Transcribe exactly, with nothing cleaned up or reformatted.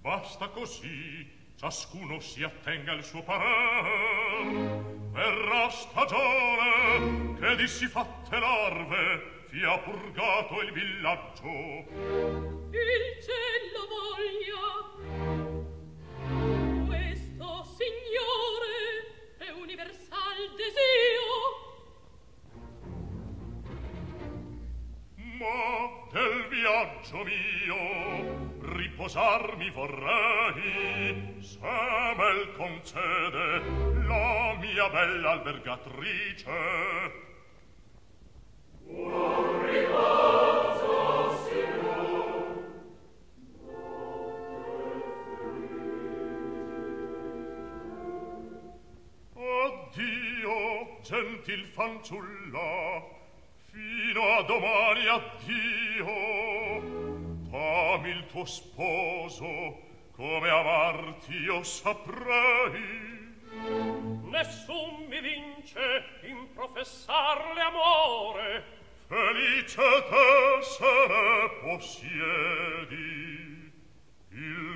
Basta così, ciascuno si attenga al suo parer. Verrà stagione che di si fatte larve fia purgato il villaggio. Il cielo voglia. Questo, signore, è universal desio. Ma del viaggio mio riposarmi vorrei, se me concede la mia bella albergatrice. Buon riposo, signor. Addio, gentil fanciulla, fino a domani, addio. Dammi il tuo sposo, come amarti io saprei. Nessun mi vince in professarle amore. Felice te se ne possiedi. Il